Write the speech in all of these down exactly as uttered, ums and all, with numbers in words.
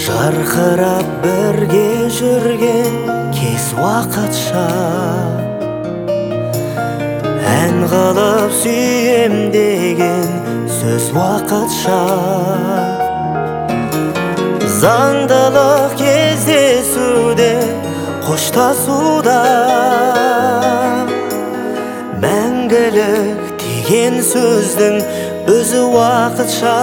Жарқырап бірге жүрген кез уақытша, ән қылып сүйем деген сөз уақытша. Заңдылық кездесуде, қоштасуда, мәңгілік деген сөздің өзі уақытша.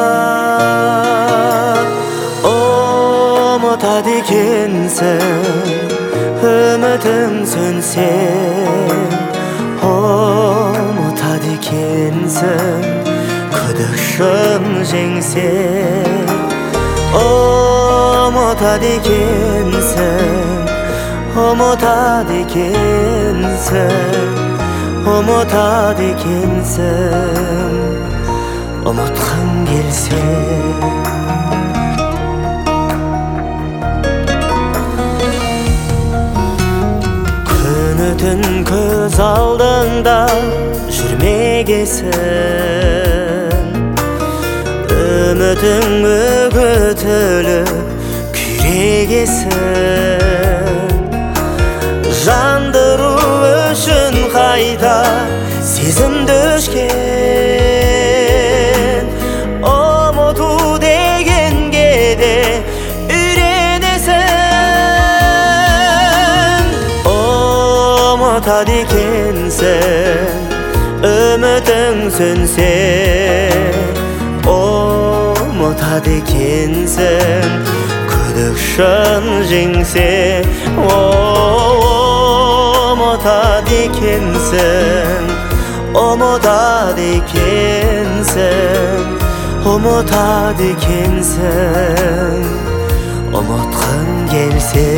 Ұмытады екенсің, үмітің сөнсе, ұмытады екенсің, күдікшің жеңсе. Ұмытады екенсің, ұмытады екенсің, ұмытады екенсің, ұмытқың келсе. Күні түн көз алдыңда жүрмегесін, үмітің үгітіліп күйрегесін. Жандыру үшін қайта сезімді өшкен, ұмыту дегенге де үйренесің. Ұмытады екенсің, үмітің сөнсе, ұмытады екенсің, күдікшің жеңсе. Ұмытады екенсің, ұмытады екенсің, ұмытады екенсің, ұмытқың келсе.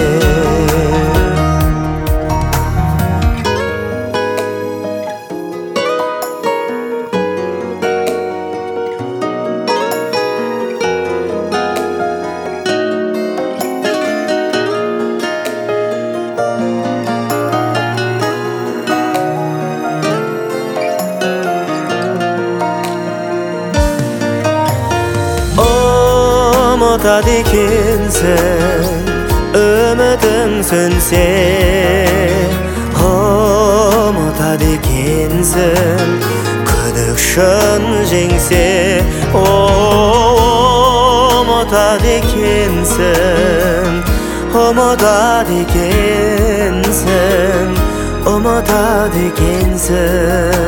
Ұмытады екенсің, үмітің сөнсе, ұмытады екенсің, күдікшің жеңсе. Ұмытады екенсің, ұмытады екенсің, ұмытады екенсің,